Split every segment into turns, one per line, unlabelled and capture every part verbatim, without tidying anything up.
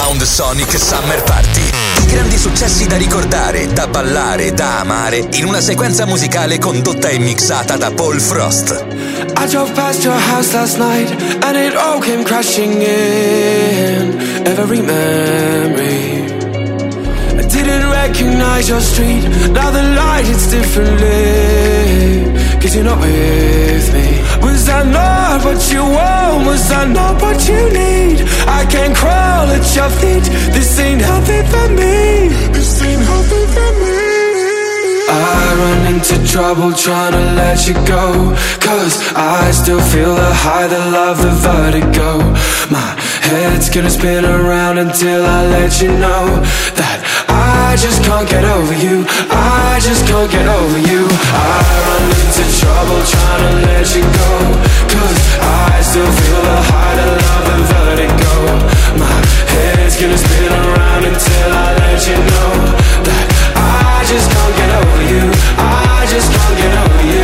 Sound Sonic Summer Party. I grandi successi da ricordare, da ballare, da amare, in una sequenza musicale condotta e mixata da Paul Frost.
I drove past your house last night and it all came crashing in. Every memory, I didn't recognize your street. Now the light hits differently, 'cause you're not with me. Was I not what you want? Was I not what you need? I can't crawl at your feet. This ain't healthy for me. This ain't healthy for me. I run into trouble trying to let you go, 'cause I still feel the high, the love, the vertigo. My head's gonna spin around until I let you know that I just can't get over you. I just can't get over you. I run into trouble trying to let you go, 'cause I still feel the high, the love, the vertigo. My head's gonna spin around until I let you know that I just can't get over you. I just can't get over you.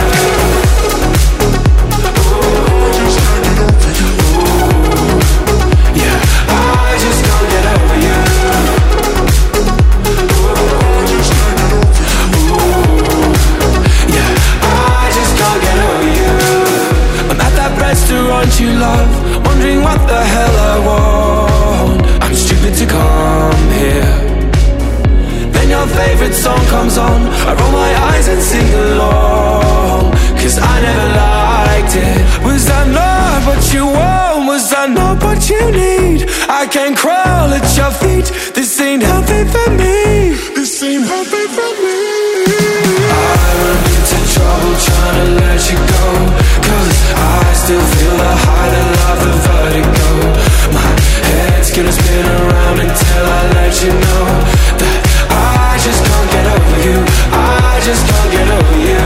Ooh, yeah, I just can't get over you. Restaurant you love, wondering what the hell I want. I'm stupid to come here. Then your favorite song comes on, I roll my eyes and sing along, 'cause I never liked it. Was I not what you want? Was I not what you need? I can't crawl at your feet. This ain't healthy for me. This ain't healthy for me. I run into trouble trying to let you go, 'cause I still feel the high, the love, the vertigo. My head's gonna spin around until I let you know that I just can't get over you. I just can't get over you.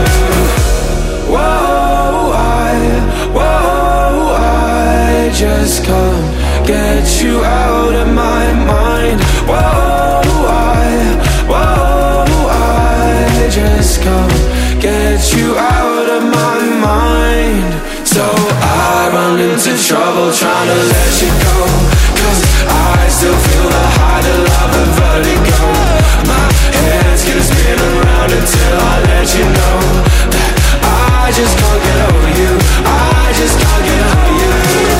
Whoa, I, whoa, I just can't get you out of my mind. Whoa, I, whoa, I just can't get you out of my mind. So I run into trouble trying to let you go, 'cause I still feel the high, the love, the vertigo. My head's gonna spin around until I let you know that I just can't get over you. I just can't get over you.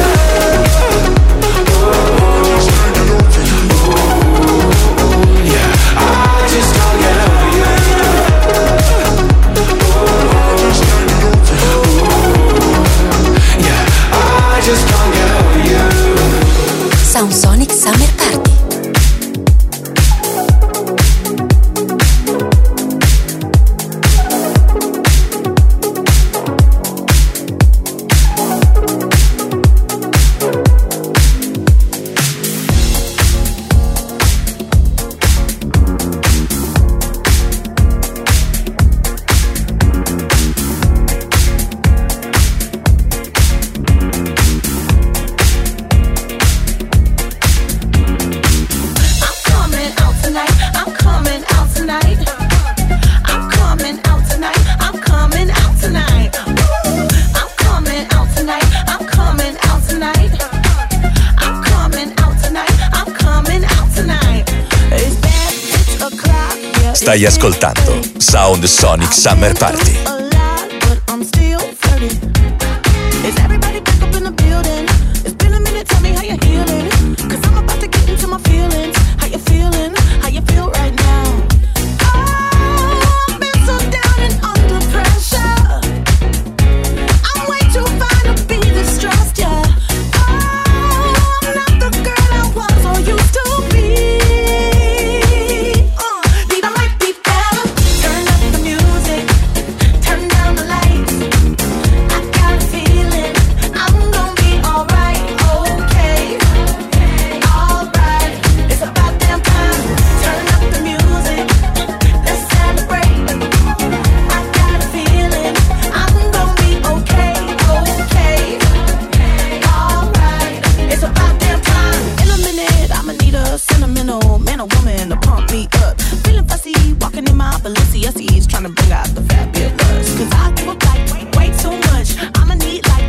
Sound Sonic Summer Party.
Stai ascoltando Sound Sonic Summer Party.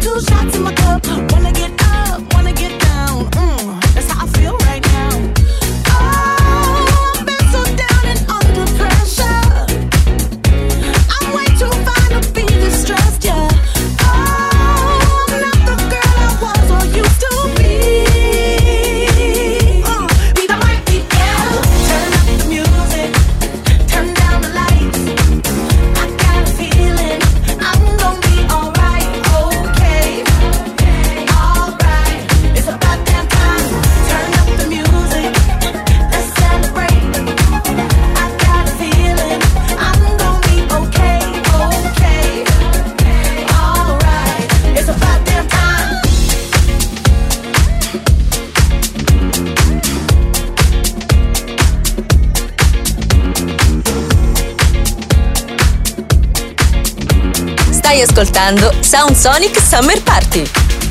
Shots in my cup, wanna get up, wanna get down. Mm, that's how I feel right now.
Stai ascoltando Sound Sonic Summer Party.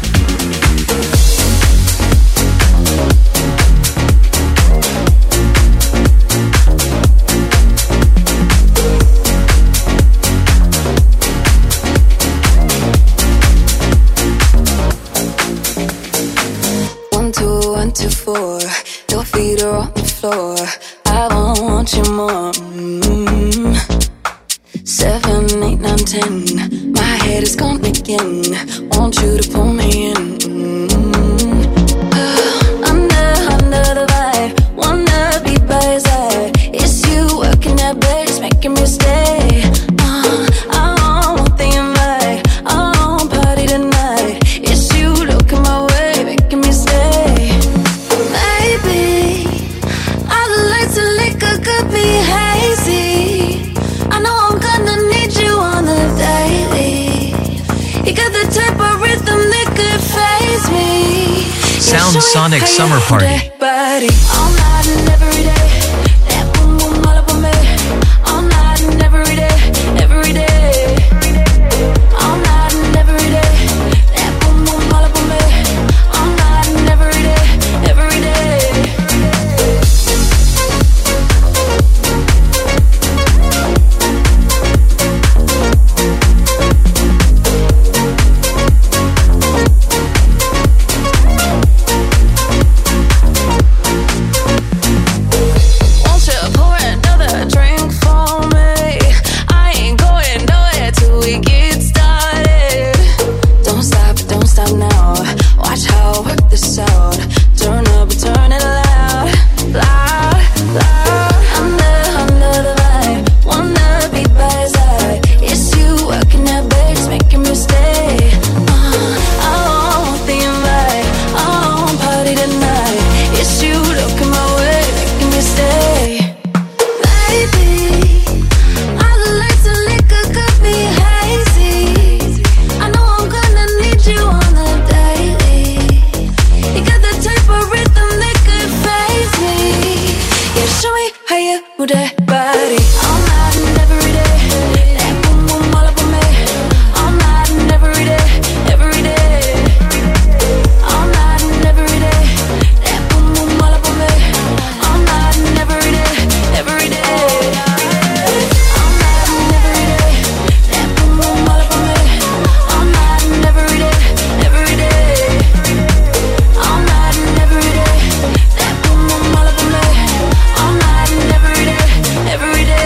One, two, one, two, four. Your feet are on the floor. I want you more. Mm-hmm. Seven, eight, nine, ten. My head is gone again. Want you to pull me in. Mm-hmm. uh, under, under the vibe. Wanna be by your side. It's you working that bass, making me stay. Uh, I want the invite. I want party tonight. It's you looking my way, making me stay. Maybe all the lights and liquor could be hazy. I know I'm gonna need you on the daily. You got the type of rhythm that could phase me.
Sound Sonic Summer Party.
All night and every day. That boom boom all up on me. All night and every day, every day. All night and every day. That boom boom all up on me. All night and every day, every day. Won't you pour another drink for me? I ain't going nowhere till we get started. Don't stop, don't stop now. Watch how I work this out. Turn up, turn it loud, loud, loud. Under, under the vibe. Wanna be by your side. It's you working that bass, making me stay. Uh, I want the invite. I want party tonight. It's you looking my way, making me stay. Baby, all the lights and liquor could be hazy. I know I'm gonna need you on the daily. You got the type of rhythm that could phase me. Yeah, show me how you move that body. All night and every day. That boom boom all up on me. All night and every day, every day. All night and every day. That boom boom all up on me. All night and every day, every day. All night and every day. That boom boom all up on me. All night and every day, every day. All night and every day. That boom boom all up on me. All night and every day, every day.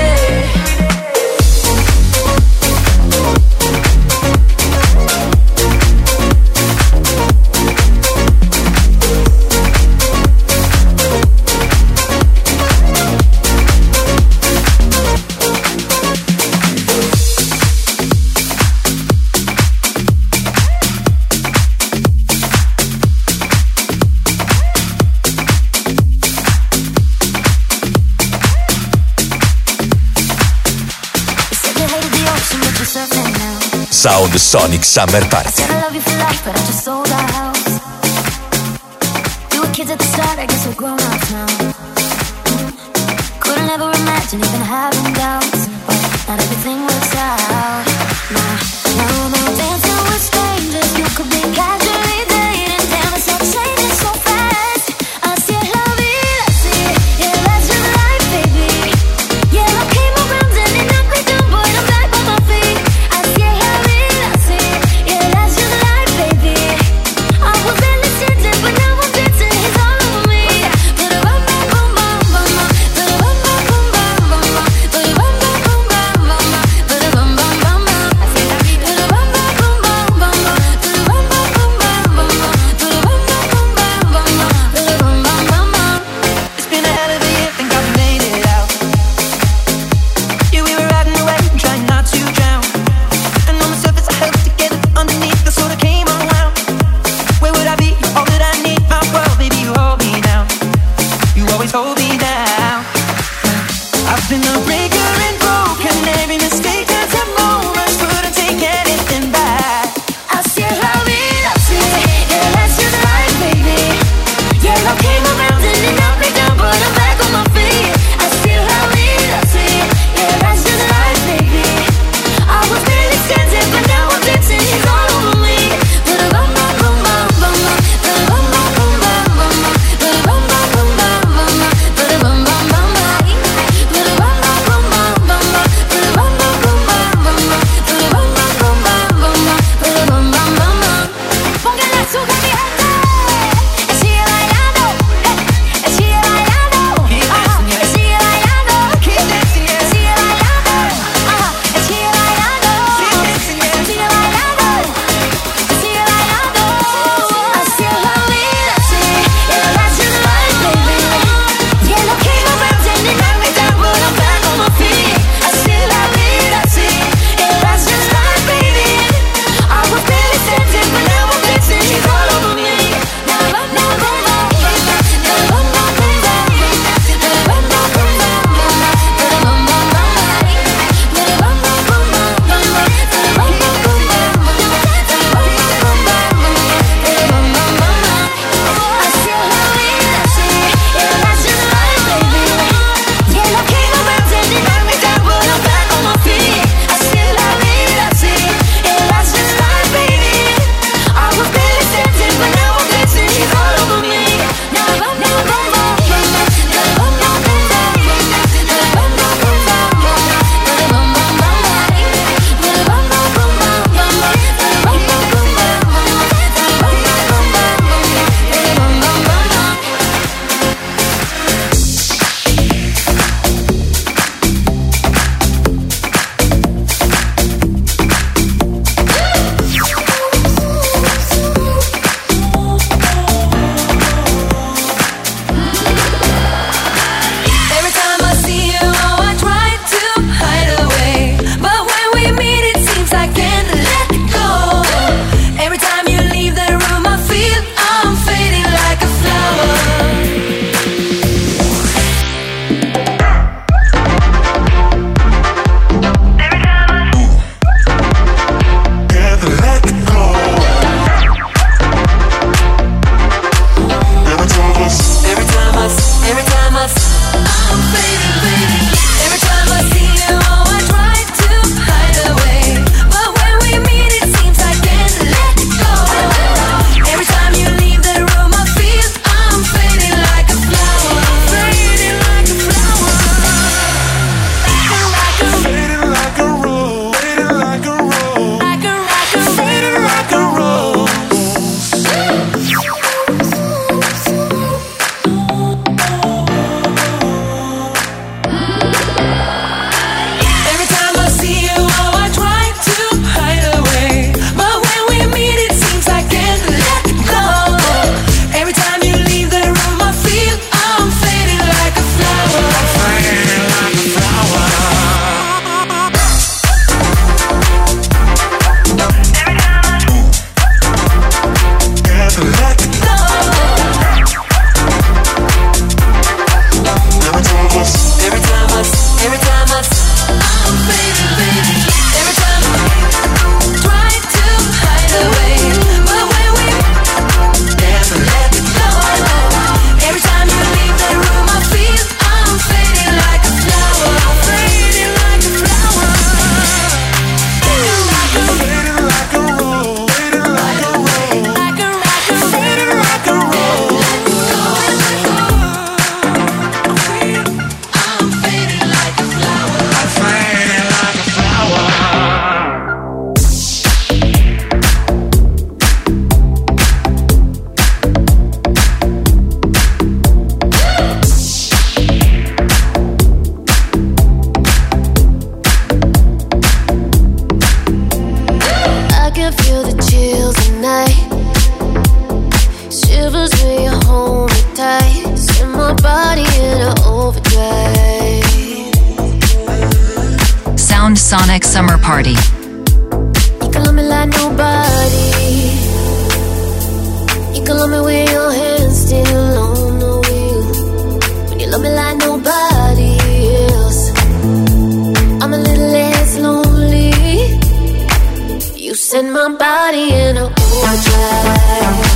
Sound Sonic Summer Party.
Said I love you for life, but I just sold our house. We were kids at the start, I guess we're grown ups now. Couldn't ever imagine even having doubts, but not everything works out. Nah, no, no, dancing with strangers, you could be casually dating. Damn, it's all changing so fast. Así es la vida, sí, yeah, that's just life, baby. Yeah, I came around and it knocked me down, but I'm back on my feet. Así es la vida, sí, yeah, that's just life, baby. I was barely sitting, but now I'm dancing, he's all over me. Ba-da-bum-bum-bum-bum-bum, ba-da-bum-bum-bum-bum-bum, But now my body in an overdrive.
Sound Sonic Summer Party.
You can love me like nobody. You can love me with your hands still on the wheel. When you love me like nobody else, I'm a little less lonely. You send my body in an overdrive.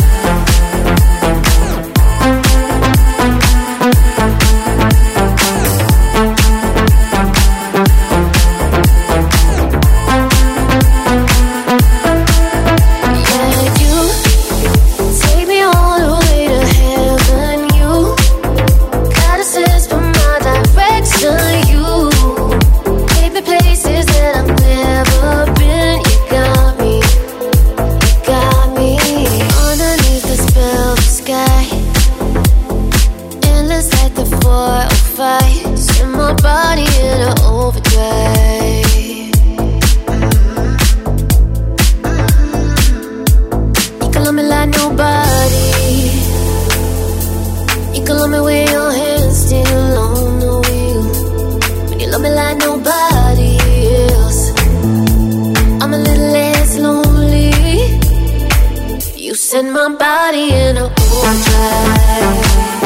Send my body in a overdrive.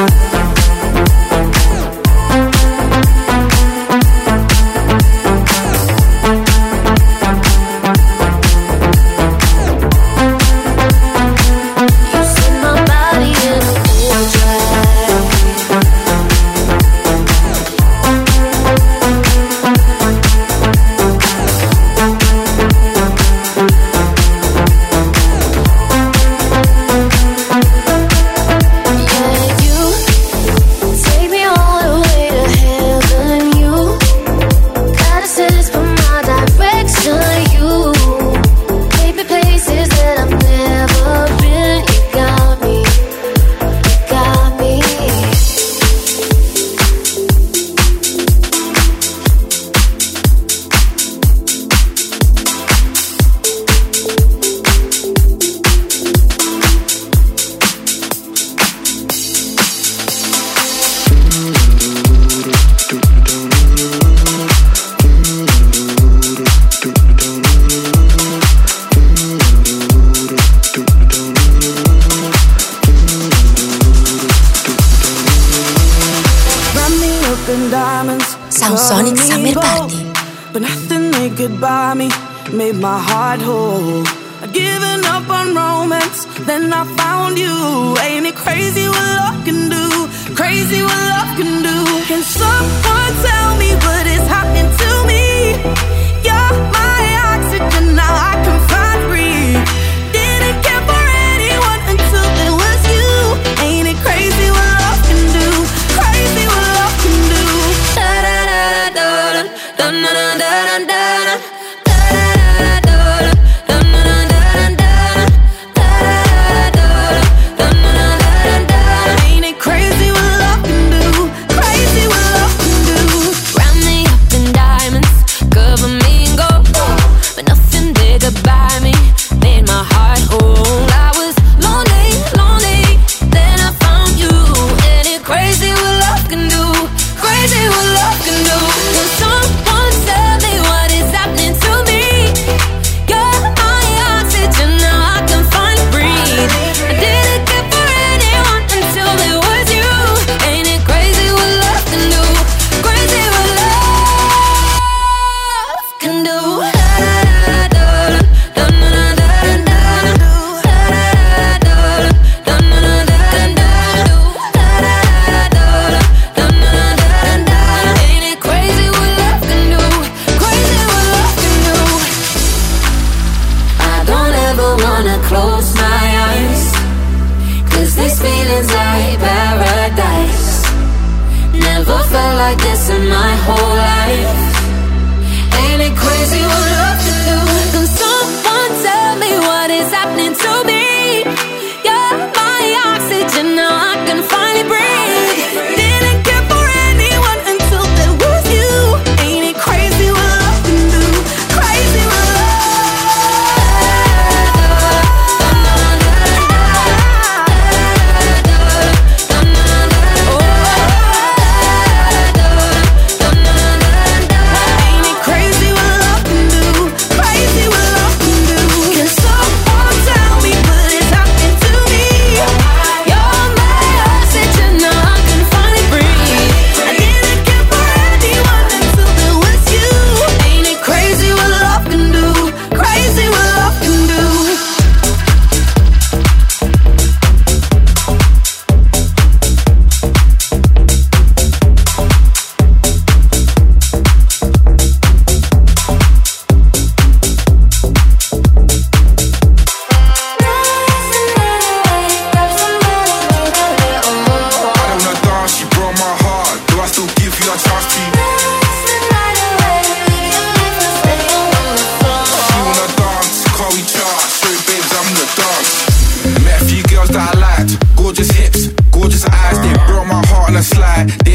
Sound Sonic Summer Party.
But nothing they could buy me made my heart whole. I'd given up on romance, then I found you. Ain't it crazy what love can do? Crazy what love can do. Can someone tell me what is happening to me? You're my oxygen, now I can find breathe. Didn't care for anyone until it was you. Ain't it crazy what love can do? Crazy what love can do. Da da da da da da da da da da.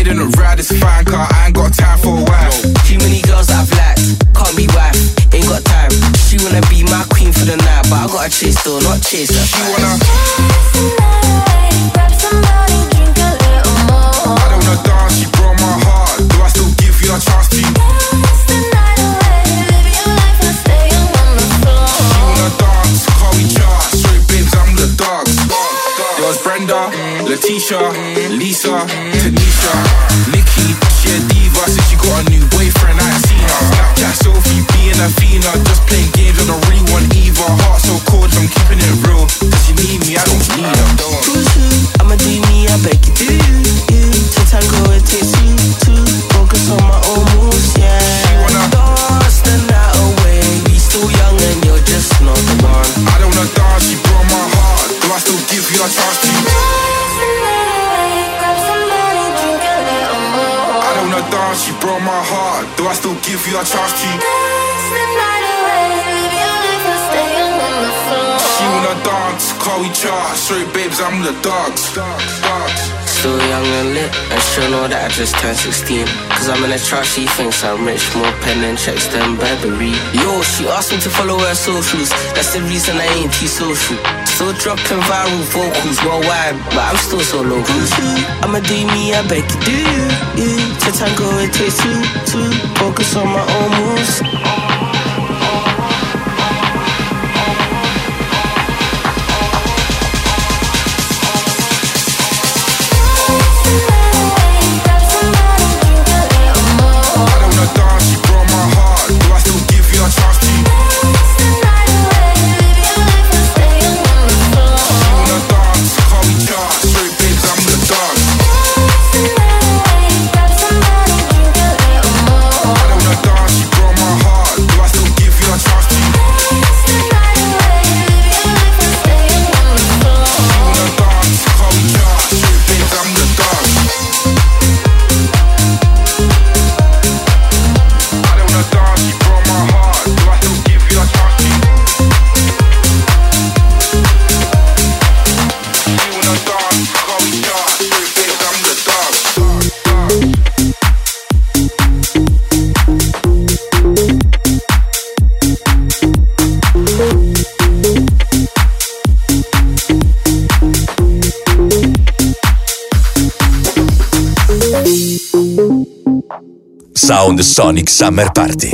in a ride, it's fine, car. I ain't got time for a while.
Too many girls that I've liked, can't be wife, ain't got time. She wanna be my queen for the night, but I gotta chase though, not chase her.
She wanna
dance the night away, grab somebody, drink a little more.
I don't wanna dance, she broke my heart. Do I still give you a chance to?
Dance the night away, live your life and stay on the floor.
She wanna dance, call we chart. Straight babes, I'm the dogs. There was Brenda, Letitia, Lisa, Tanisha, Nikki. She a diva since she got a new boyfriend. I ain't seen her. Snapchat Sophie, being a Athena, just playing games. I don't really want either. Heart so cold, I'm keeping it real. Does she need me? I don't need her. Don't.
I'ma do me, I beg you do. You to tango, it takes two to focus on my own moves. Yeah.
She wanna
dance the night away. We still young and you're just not the one.
I don't wanna dance, she broke my heart. Do I still give you a chance to?
Dance the night away, grab somebody, drink a little more.
I don't wanna dance, she broke my heart. Do I still give you a chance to?
Dance the night away, live your life and stay on the floor.
She wanna dance, call we chart. Straight babes, I'm the dogs.
Still young and lit, and she'll know that I just turned sixteen. Cause I'm in a trap, she thinks I'm rich, more pen and checks than Burberry. Yo, she asked me to follow her socials, that's the reason I ain't too social. Still dropping viral vocals worldwide, but I'm still so local. I'ma do me, I beg you do you, you. To tango it takes two, to focus on my own moves.
Sound Sonic Summer Party.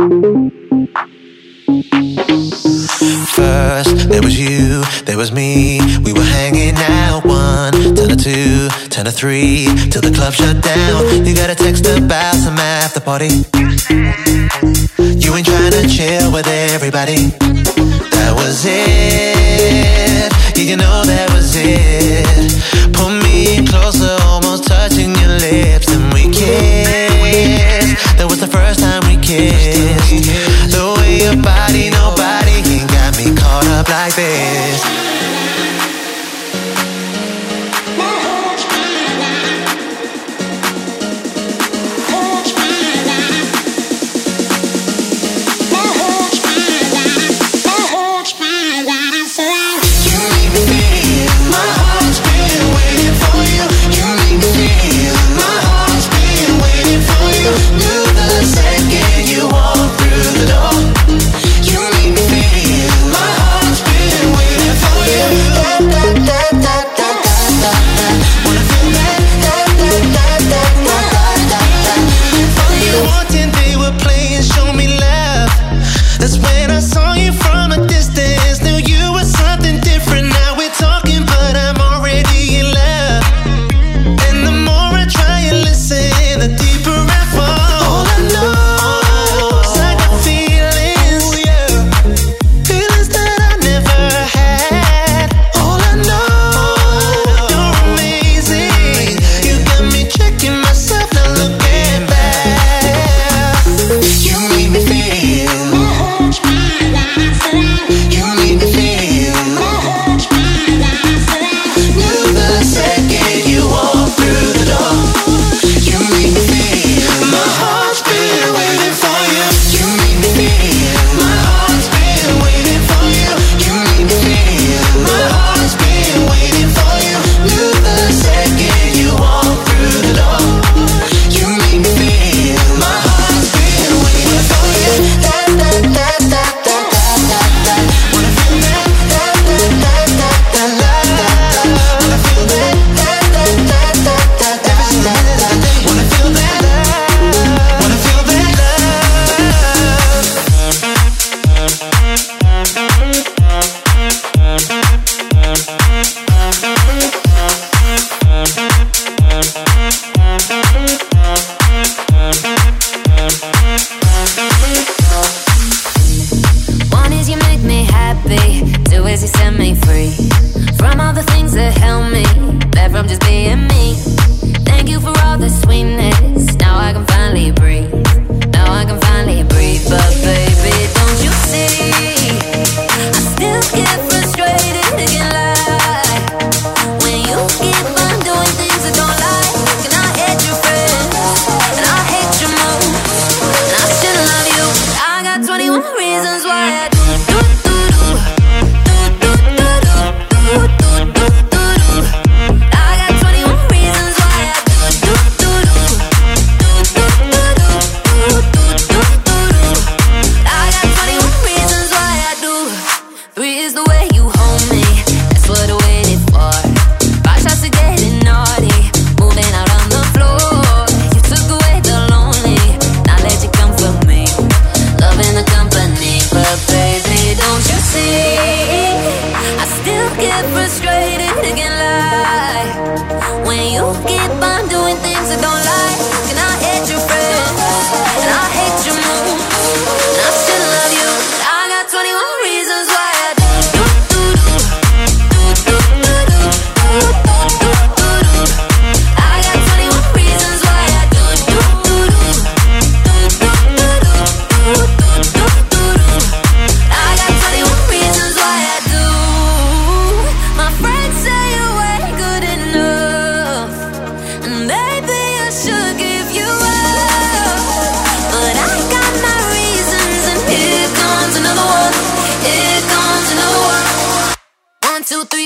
First, there was you, there was me. We were hanging out one, ten to two, ten to three, till the club shut down. You got a text about some after party. You ain't trying to chill with everybody. That was it, yeah, you know that was it. Pull me closer, almost touching your lips, and we kissed. That was the first time we kissed. The way your body, nobody ain't got me caught up like this. You want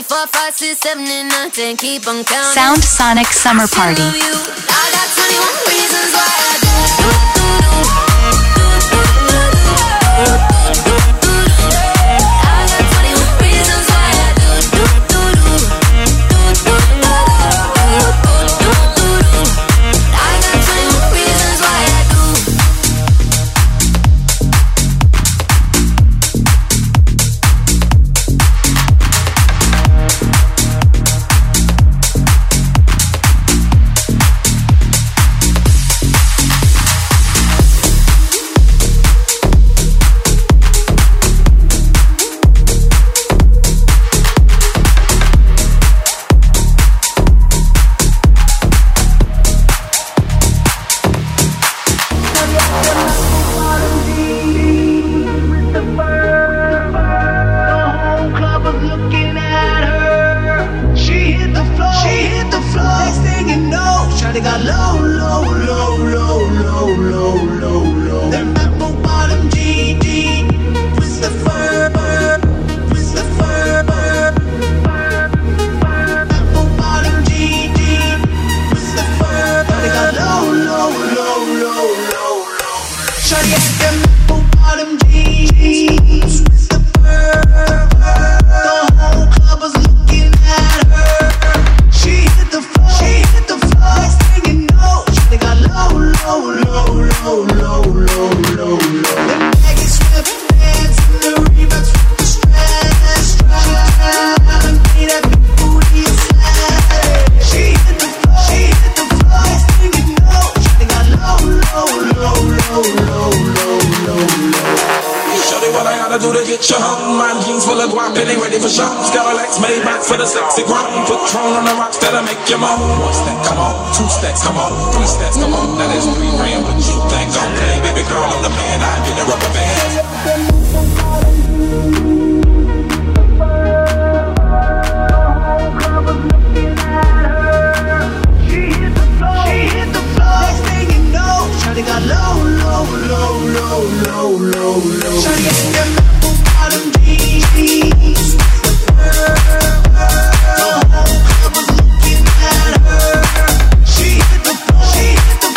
three, four, five, six, seven, eight, nine, ten. Keep on counting.
Sound Sonic Summer Party.
I got twenty-one reasons why I do.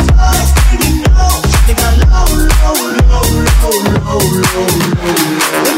Low, low, low, low, low.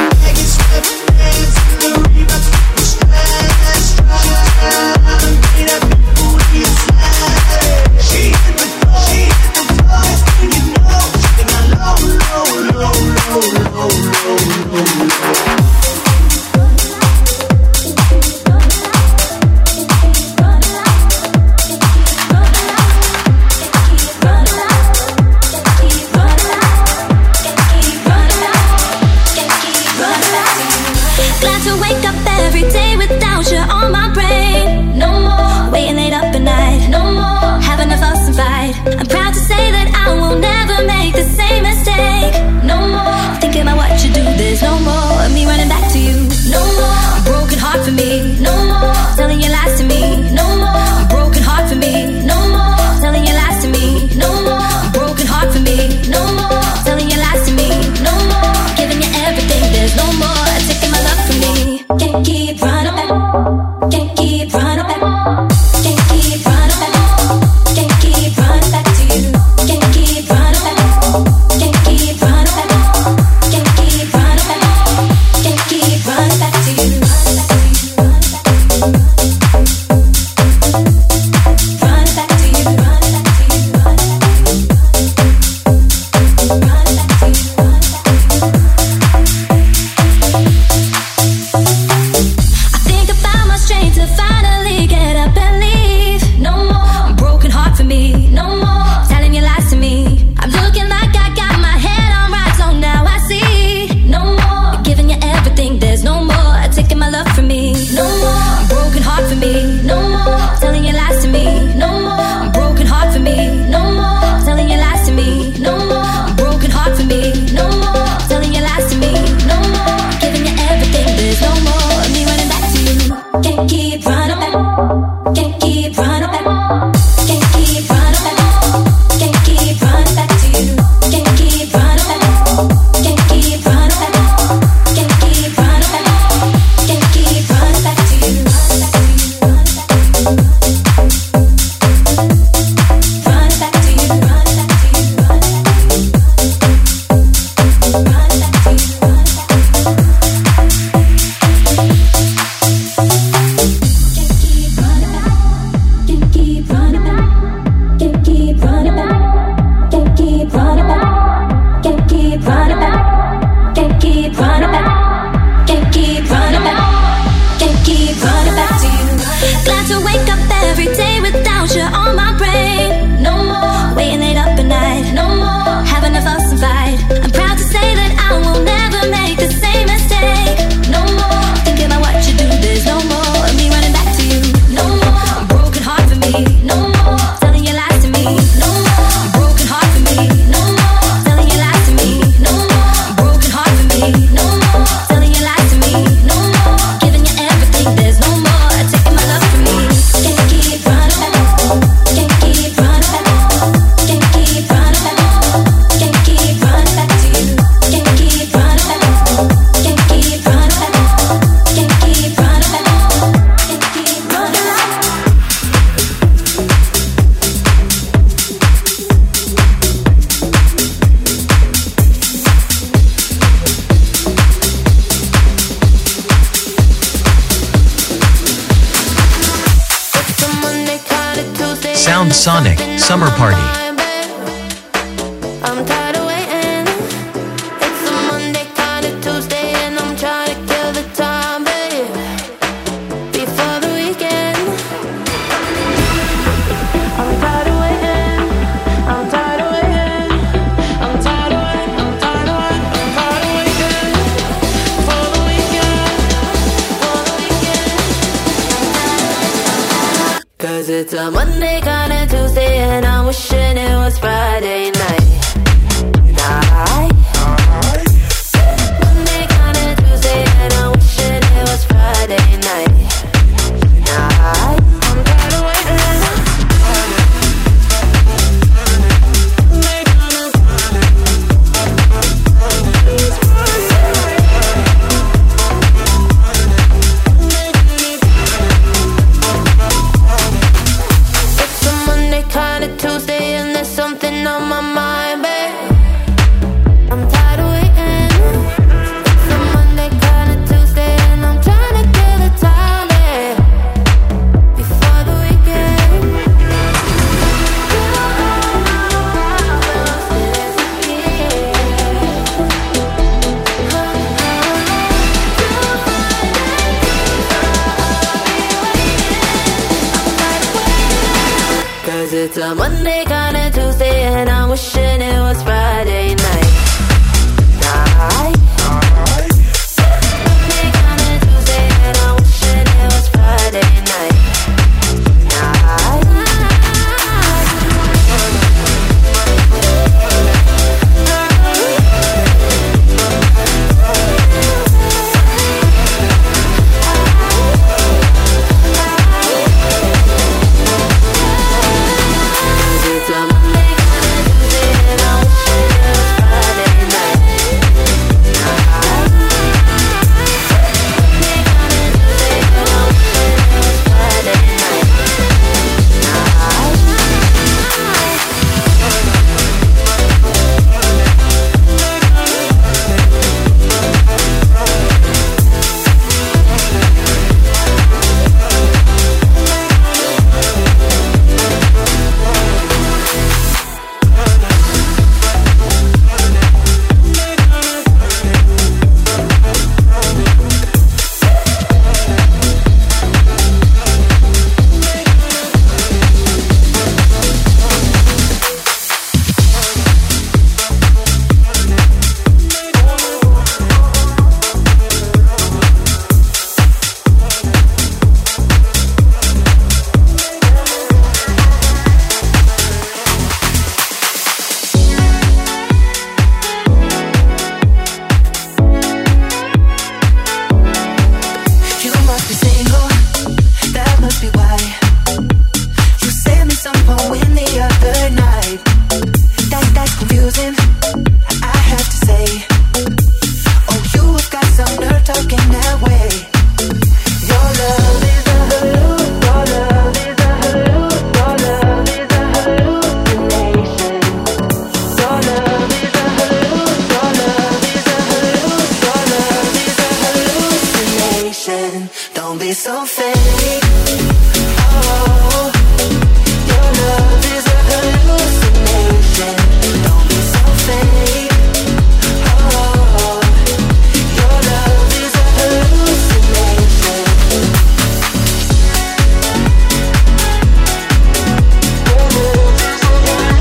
Sonic Summer Party.
I'm tired of waiting. It's a Monday, kinda Tuesday, and I'm trying to kill the time, babe, before the weekend. I'm tired of waiting. I'm tired of waiting. I'm tired of waiting. I'm tired of waiting. I'm tired of waiting for the weekend. For the weekend. 'Cause it's a Monday, kinda Tuesday, and I'm wishing it was Friday night. Night. Monday, kinda Tuesday, and I'm wishing it was Friday night. Night. I'm tired of waiting. It's a Monday, kinda Tuesday, and there's something on my mind, babe. I'm tired of waiting. It's a Monday, kinda Tuesday, and I'm trying to kill the time, babe, before the weekend. Cause it's a Monday, kinda Tuesday, and I'm wishing it was Friday night. Night. Monday, kinda Tuesday, and I'm wishing it was Friday night. Night. It's a Monday, kinda Tuesday, and I'm wishing it was Friday night. Monday, kinda Tuesday, and I'm wishing it was Friday night. You must be single, that must be why you sent me some poem the other night. That, that's confusing, I have to say. Oh, you have got some nerve talking that way. Your love is a halluc, your love is a halluc, your love is a hallucination. Your love is a halluc, your love is a halluc, your love is a hallucination. Don't be so fake. Oh, your love is a hallucination. Don't be so fake. Oh, your love is a hallucination. Your love is a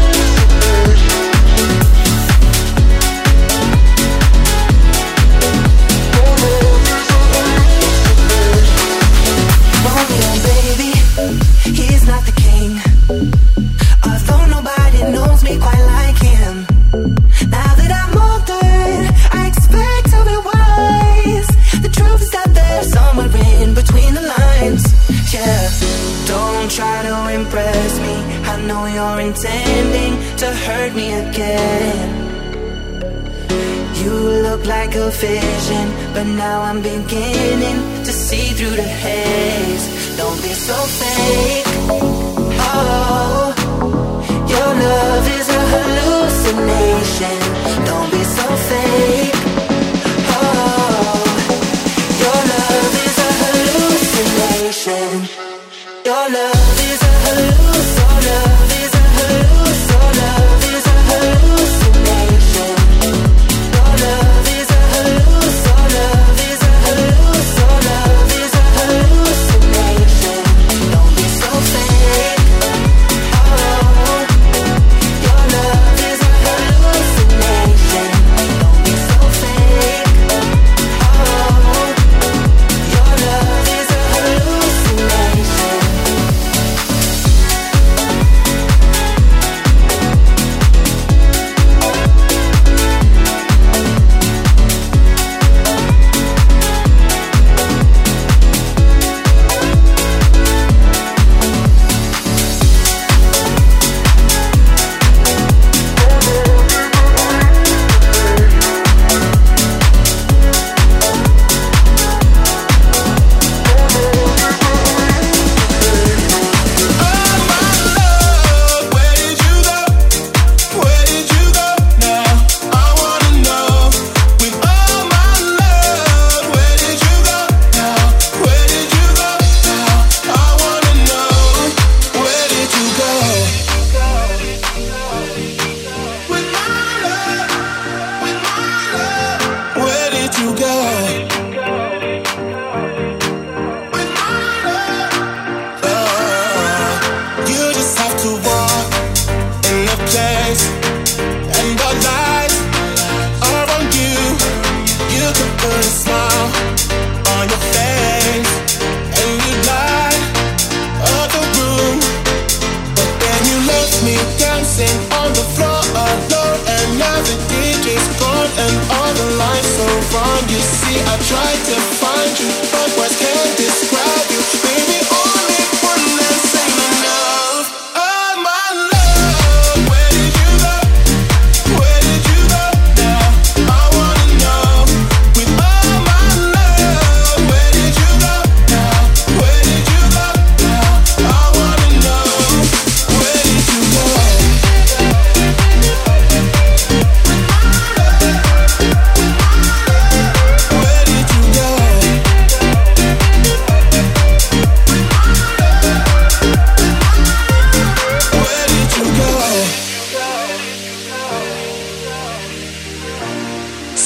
Romeo, baby, he's not the king. Although nobody knows me quite like him. Now that I'm older, I expect to be wise. The truth is out there somewhere in between the lines. Yeah, don't try to impress me. I know you're intending to hurt me again. You look like a vision, but now I'm beginning to see through the haze. Don't be so fake. Oh, your love is a hallucination. Don't be so fake. Oh, your love is a hallucination. Your love is a hallucination. Your love is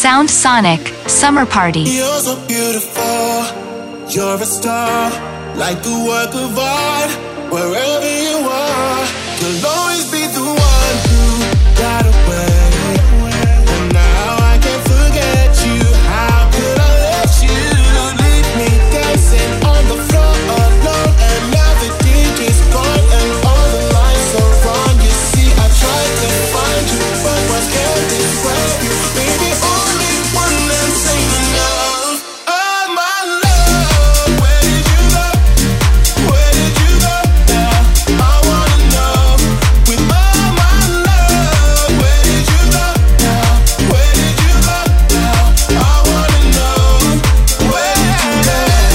Sound Sonic Summer Party.
You're so beautiful, you're a star, like a work of art. Wherever you are, you'll always be the one who got away. And now I can't forget you. How could I let you leave me dancing on the floor alone? And now the dick is gone and all the lights are wrong. You see, I tried to find you, but was scared to express you. Baby, only one man saying enough. Oh my love, where did you go? Where did you go now? I wanna know. With all my love, where did you go now? Where did you go now? I wanna know. Where did you go?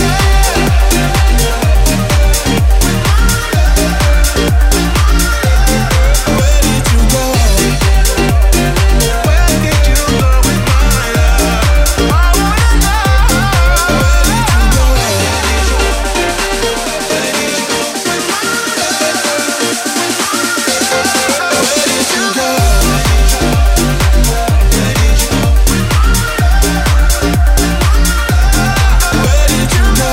Where did you go? Where did you go with my love? I wanna know. Where did you go? Where did you go with my love? Where did you go? Where did you go with my love? Where did you go?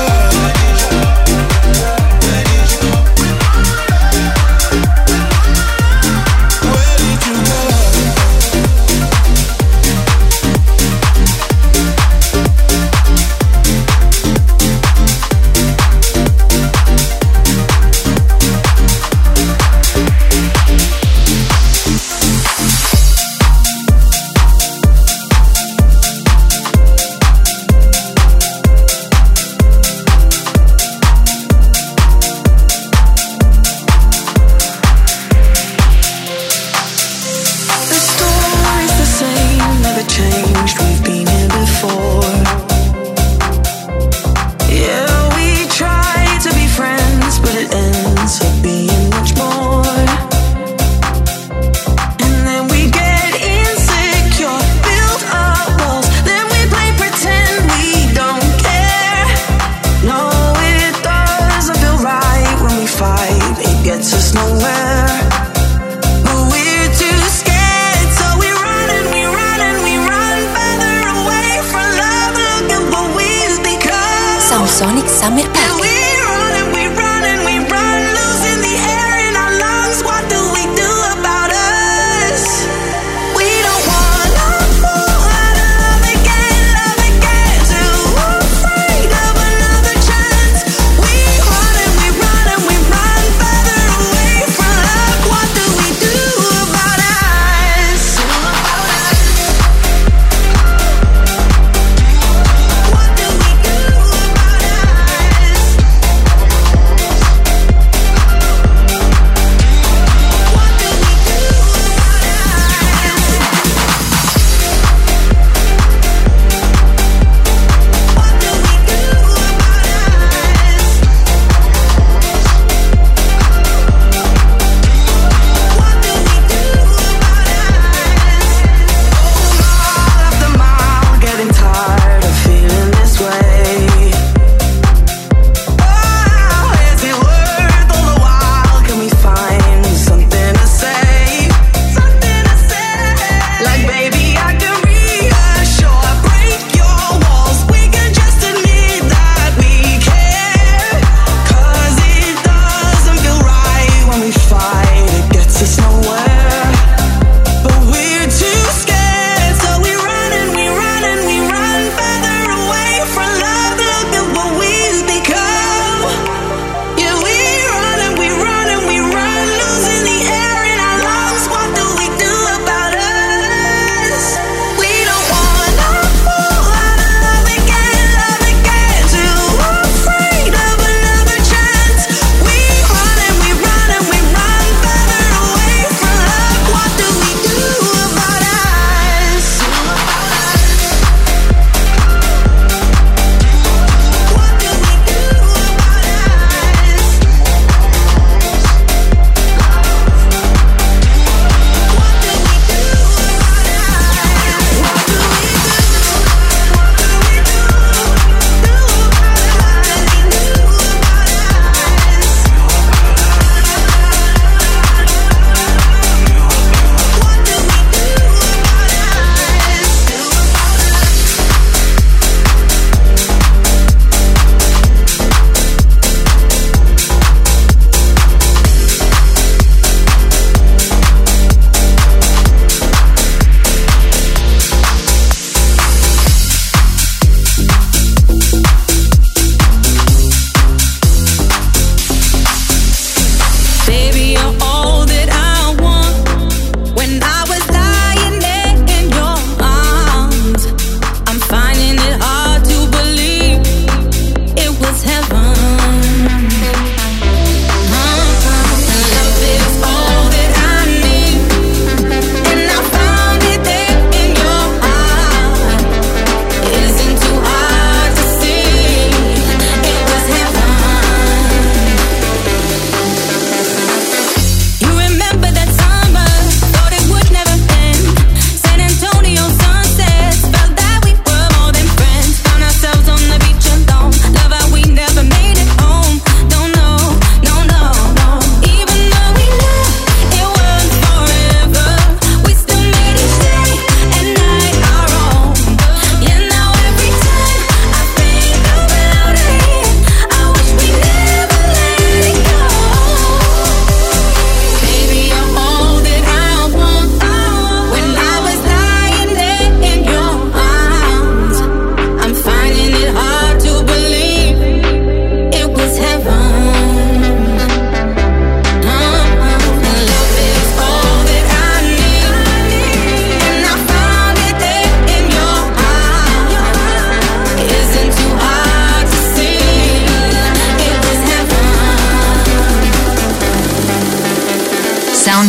Where did you go with my love? Where did you go?
The story's the same, never changed. We've been here before. Yeah, we try to be friends, but it ends up being much more. And then we get insecure, build up walls, then we play pretend we don't care. No, it doesn't feel right when we fight. It gets us nowhere. But we're too scared, so we run and we run and we run further away from love. Look at what we've become.
Sound Sonic Summer
And
Party.
we run and we run and we run, losing the air in our lungs. What do we do about us? We don't wanna fall out of love again, love again. Too afraid of another chance. We run and we run and we run further away from love. What do we do about us? About us. What do we do about us?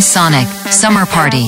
Sound Sonic Summer Party.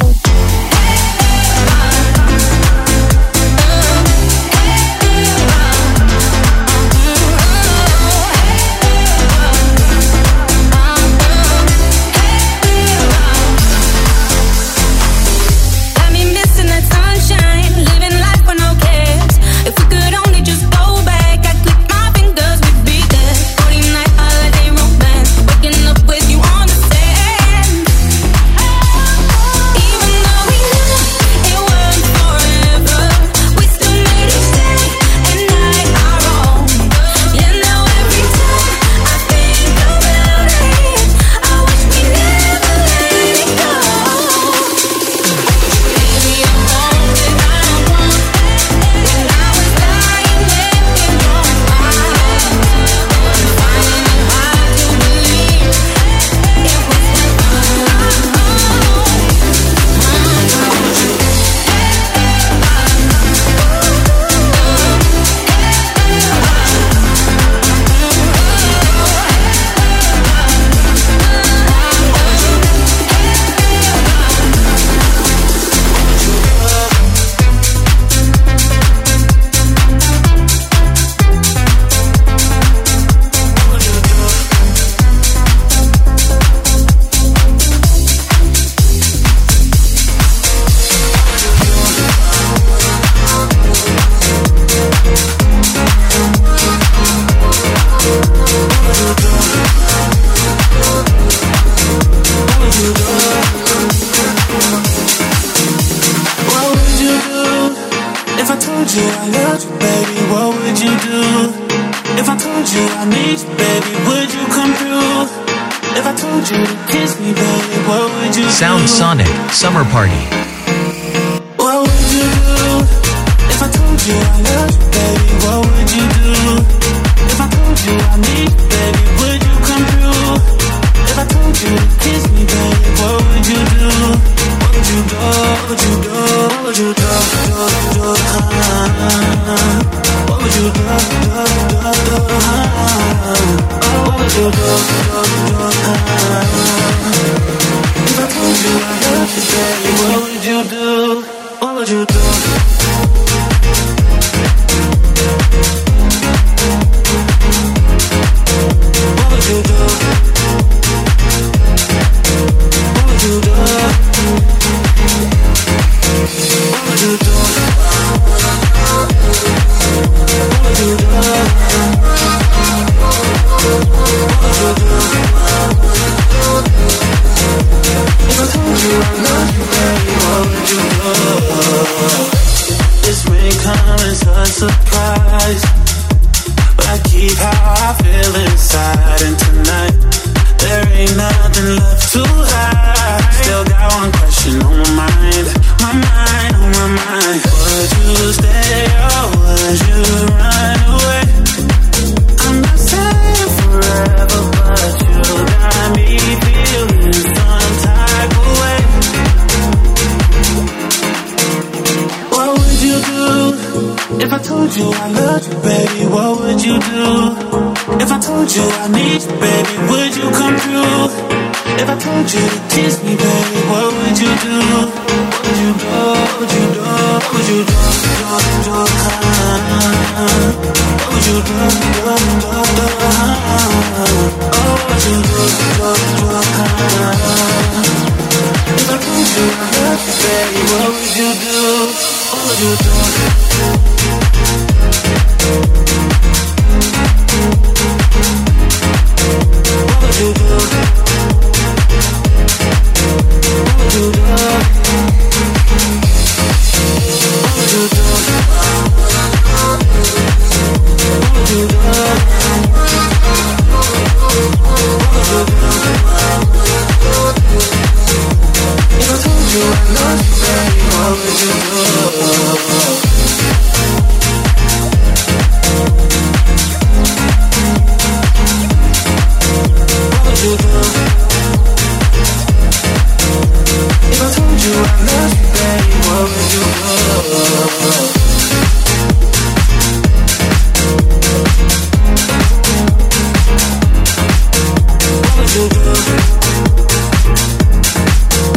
Sound Sonic Summer Party.
What would you do if I told you I love you, baby? What would you do if I told you I need you, baby? Would you come through? If I told you to kiss me, baby, what would you do? What would you do? What would you do? What would you do? do, do, uh, what would you do? do, do, do, uh, oh, what would you do? do, do, uh, if I told you I love you, baby, what would you do? What would you do? What would you do? What would you do? What would you do? What would you do? What would you do? If I told you I love you, baby, what would you do? This may come as a surprise, but I keep how I feel inside. And tonight, there ain't nothing left to hide. Still got one question on my mind, my mind, on my mind. Would you stay or would you run away? I'm not saying forever, but you got me feeling some type of way. What would you do if I told you I loved you, baby? What would you do if I told you I need you, baby? Would you come through? If I told you to kiss me, baby, what would you do? What would you do? What would you do? What would you do? do, do, uh, what would you do? do, do, do, uh, oh, what would you do? do, do, uh, if I told you I love you, baby, what would you do? What would you do? What would you do? What would you do? What would you do? What would you do? If I told you I love you, baby, what would you do? What would you do? If I told you I love you, baby, what would you do? What would you do?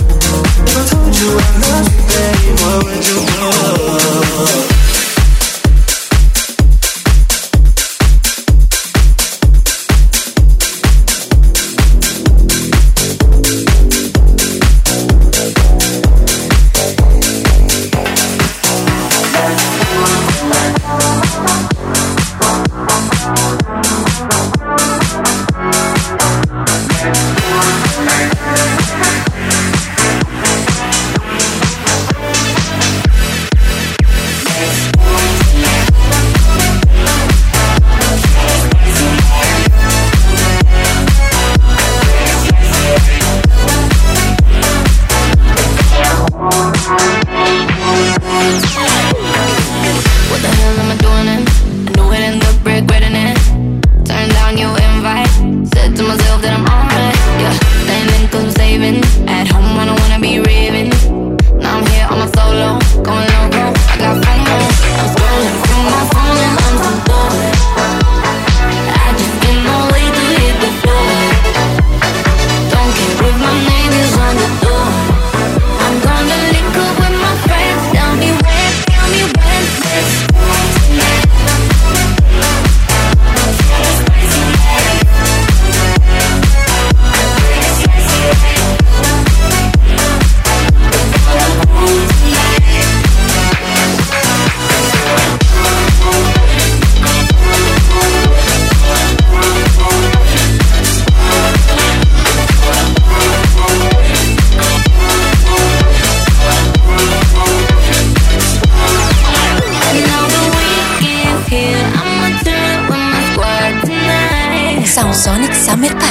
Summer Party.